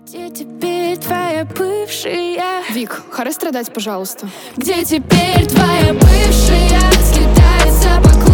Где теперь твоя бывшая? Вик, харе страдать, пожалуйста. Где теперь твоя бывшая? Слетается по